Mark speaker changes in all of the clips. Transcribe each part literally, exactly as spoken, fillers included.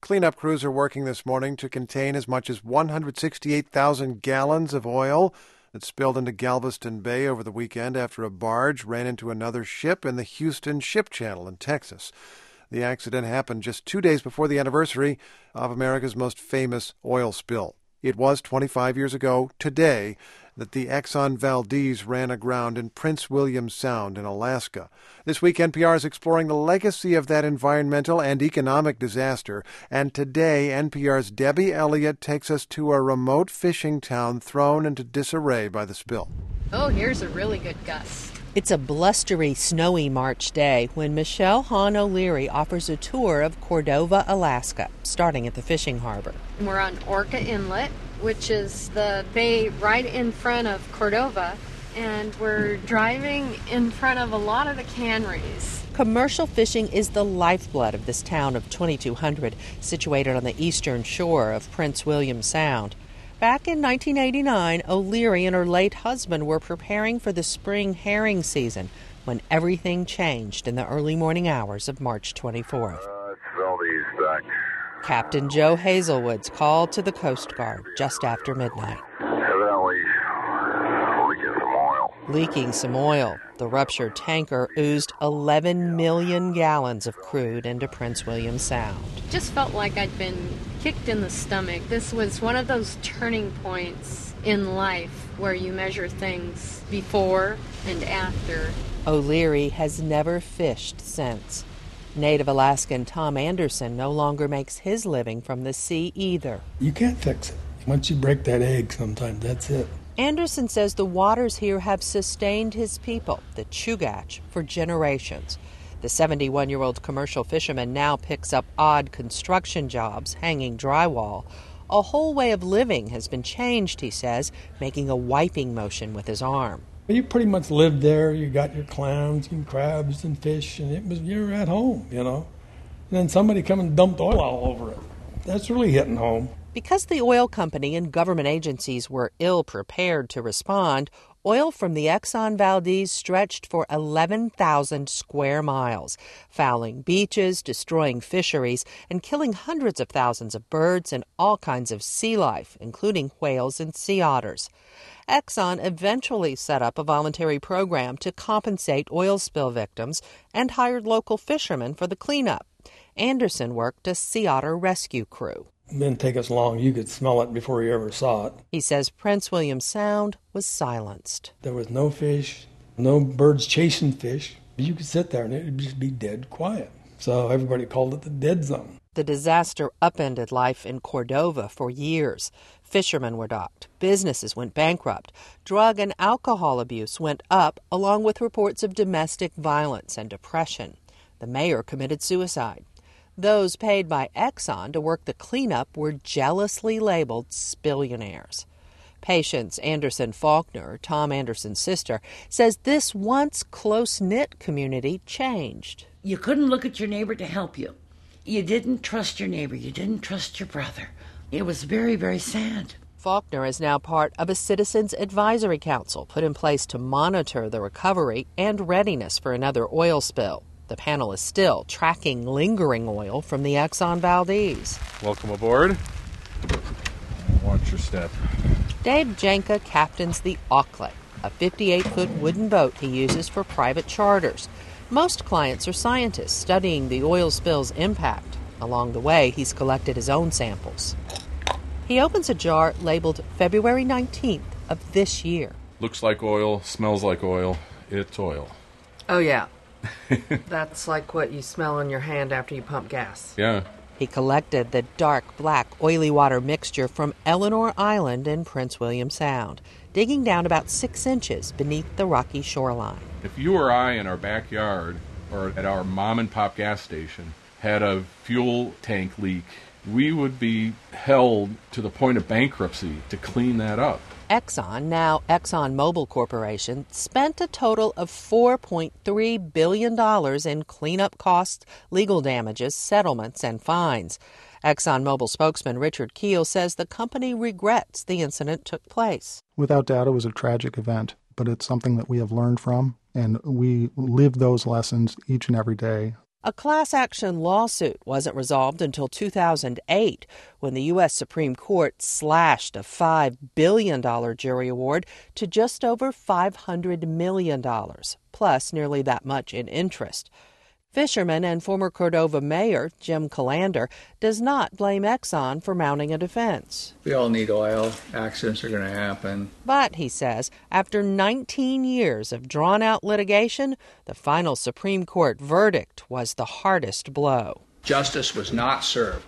Speaker 1: Cleanup crews are working this morning to contain as much as one hundred sixty-eight thousand gallons of oil that spilled into Galveston Bay over the weekend after a barge ran into another ship in the Houston Ship Channel in Texas. The accident happened just two days before the anniversary of America's most famous oil spill. It was twenty-five years ago today that the Exxon Valdez ran aground in Prince William Sound in Alaska. This week, N P R is exploring the legacy of that environmental and economic disaster. And today, N P R's Debbie Elliott takes us to a remote fishing town thrown into disarray by the spill.
Speaker 2: Oh, here's a really good gust.
Speaker 3: It's a blustery, snowy March day when Michelle Hahn O'Leary offers a tour of Cordova, Alaska, starting at the fishing harbor.
Speaker 2: We're on Orca Inlet, which is the bay right in front of Cordova, and we're driving in front of a lot of the canneries.
Speaker 3: Commercial fishing is the lifeblood of this town of twenty-two hundred, situated on the eastern shore of Prince William Sound. Back in nineteen eighty-nine, O'Leary and her late husband were preparing for the spring herring season when everything changed in the early morning hours of March twenty-fourth.
Speaker 4: Uh, it's Valdez back.
Speaker 3: Captain Joe Hazelwood's called to the Coast Guard just after midnight.
Speaker 4: Evidently leaking some oil.
Speaker 3: Leaking some oil. The ruptured tanker oozed eleven million gallons of crude into Prince William Sound.
Speaker 2: Just felt like I'd been kicked in the stomach. This was one of those turning points in life where you measure things before and after.
Speaker 3: O'Leary has never fished since. Native Alaskan Tom Anderson no longer makes his living from the sea either.
Speaker 5: You can't fix it. Once you break that egg sometimes, that's it.
Speaker 3: Anderson says the waters here have sustained his people, the Chugach, for generations. The seventy-one-year-old commercial fisherman now picks up odd construction jobs, hanging drywall. A whole way of living has been changed, he says, making a wiping motion with his arm.
Speaker 5: You pretty much lived there. You got your clams and crabs and fish, and it was you're at home, you know. And then somebody come and dumped oil all over it. That's really hitting home.
Speaker 3: Because the oil company and government agencies were ill-prepared to respond, oil from the Exxon Valdez stretched for eleven thousand square miles, fouling beaches, destroying fisheries, and killing hundreds of thousands of birds and all kinds of sea life, including whales and sea otters. Exxon eventually set up a voluntary program to compensate oil spill victims and hired local fishermen for the cleanup. Anderson worked a sea otter rescue crew.
Speaker 5: It didn't take us long. You could smell it before you ever saw it.
Speaker 3: He says Prince William Sound was silenced.
Speaker 5: There was no fish, no birds chasing fish. You could sit there and it would just be dead quiet. So everybody called it the dead zone.
Speaker 3: The disaster upended life in Cordova for years. Fishermen were docked. Businesses went bankrupt. Drug and alcohol abuse went up, along with reports of domestic violence and depression. The mayor committed suicide. Those paid by Exxon to work the cleanup were jealously labeled spillionaires. Patience Anderson Faulkner, Tom Anderson's sister, says this once close-knit community changed.
Speaker 6: You couldn't look at your neighbor to help you. You didn't trust your neighbor. You didn't trust your brother. It was very, very sad.
Speaker 3: Faulkner is now part of a Citizens Advisory Council put in place to monitor the recovery and readiness for another oil spill. The panel is still tracking lingering oil from the Exxon Valdez.
Speaker 7: Welcome aboard. Watch your step.
Speaker 3: Dave Janka captains the Auckland, a fifty-eight-foot wooden boat he uses for private charters. Most clients are scientists studying the oil spill's impact. Along the way, he's collected his own samples. He opens a jar labeled February nineteenth of this year.
Speaker 7: Looks like oil, smells like oil. It's oil.
Speaker 3: Oh, yeah. That's like what you smell on your hand after you pump gas.
Speaker 7: Yeah.
Speaker 3: He collected the dark, black, oily water mixture from Eleanor Island in Prince William Sound, digging down about six inches beneath the rocky shoreline.
Speaker 7: If you or I in our backyard or at our mom-and-pop gas station had a fuel tank leak, we would be held to the point of bankruptcy to clean that up.
Speaker 3: Exxon, now ExxonMobil Corporation, spent a total of four point three billion dollars in cleanup costs, legal damages, settlements, and fines. ExxonMobil spokesman Richard Keel says the company regrets the incident took place.
Speaker 8: Without doubt, it was a tragic event, but it's something that we have learned from, and we live those lessons each and every day.
Speaker 3: A class action lawsuit wasn't resolved until two thousand eight, when the U S Supreme Court slashed a five billion dollars jury award to just over five hundred million dollars, plus nearly that much in interest. Fisherman and former Cordova mayor Jim Callander does not blame Exxon for mounting a defense.
Speaker 9: We all need oil. Accidents are going to happen.
Speaker 3: But, he says, after nineteen years of drawn-out litigation, the final Supreme Court verdict was the hardest blow.
Speaker 9: Justice was not served.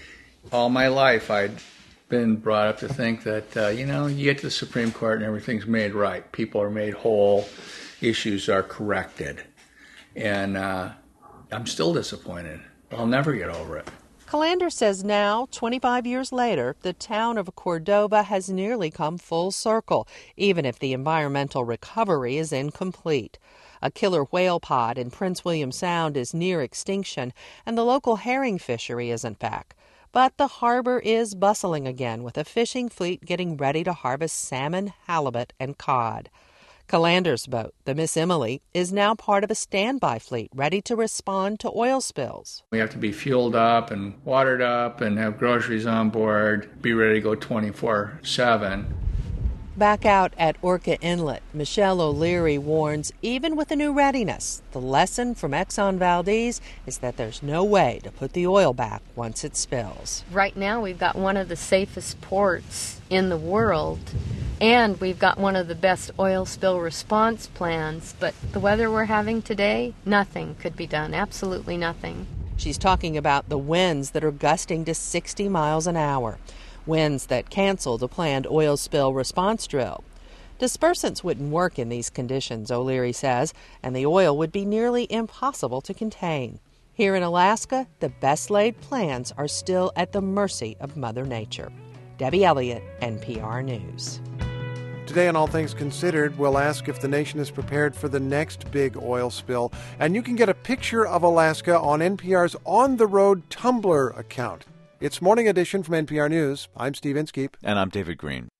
Speaker 9: All my life I'd been brought up to think that, uh, you know, you get to the Supreme Court and everything's made right. People are made whole. Issues are corrected. And uh, I'm still disappointed. I'll never get over it.
Speaker 3: Callander says now, twenty-five years later, the town of Cordova has nearly come full circle, even if the environmental recovery is incomplete. A killer whale pod in Prince William Sound is near extinction, and the local herring fishery isn't back. But the harbor is bustling again, with a fishing fleet getting ready to harvest salmon, halibut, and cod. Callander's boat, the Miss Emily, is now part of a standby fleet ready to respond to oil spills.
Speaker 9: We have to be fueled up and watered up and have groceries on board, be ready to go twenty-four seven.
Speaker 3: Back out at Orca Inlet, Michelle O'Leary warns even with the new readiness, the lesson from Exxon Valdez is that there's no way to put the oil back once it spills.
Speaker 2: Right now we've got one of the safest ports in the world, and we've got one of the best oil spill response plans, but the weather we're having today, nothing could be done, absolutely nothing.
Speaker 3: She's talking about the winds that are gusting to sixty miles an hour. Winds that canceled a planned oil spill response drill. Dispersants wouldn't work in these conditions, O'Leary says, and the oil would be nearly impossible to contain. Here in Alaska, the best laid plans are still at the mercy of Mother Nature. Debbie Elliott, N P R News.
Speaker 1: Today on All Things Considered, we'll ask if the nation is prepared for the next big oil spill. And you can get a picture of Alaska on N P R's On the Road Tumblr account. It's Morning Edition from N P R News. I'm Steve Inskeep.
Speaker 10: And I'm David Green.